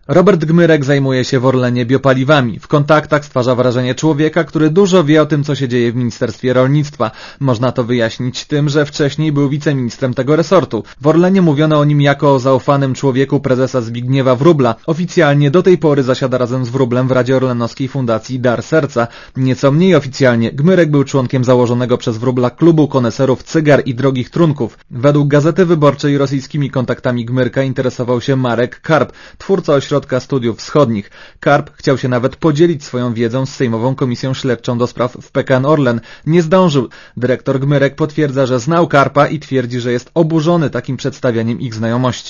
Robert Gmyrek zajmuje się w Orlenie biopaliwami. W kontaktach stwarza wrażenie człowieka, który dużo wie o tym, co się dzieje w Ministerstwie Rolnictwa. Można to wyjaśnić tym, że wcześniej był wiceministrem tego resortu. W Orlenie mówiono o nim jako o zaufanym człowieku prezesa Zbigniewa Wróbla. Oficjalnie do tej pory zasiada razem z Wróblem w Radzie Orlenowskiej Fundacji Dar Serca. Nieco mniej oficjalnie Gmyrek był członkiem założonego przez Wróbla klubu koneserów cygar i drogich trunków. Według Gazety Wyborczej rosyjskimi kontaktami Gmyrka interesował się Marek Karp, twórca Ośrodka Studiów Wschodnich. Karp chciał się nawet podzielić swoją wiedzą z Sejmową Komisją Śledczą do spraw w PKN Orlen. Nie zdążył. Dyrektor Gmyrek potwierdza, że znał Karpa i twierdzi, że jest oburzony takim przedstawianiem ich znajomości.